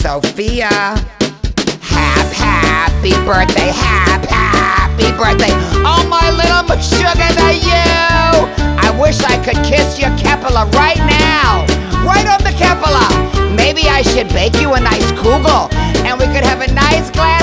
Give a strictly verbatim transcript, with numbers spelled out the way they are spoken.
Sophia. Hap, happy birthday, hap, happy birthday. Oh, my little sugar to you. I wish I could kiss your Kepala right now. Right on the Kepala. Maybe I should bake you a nice kugel, and we could have a nice glass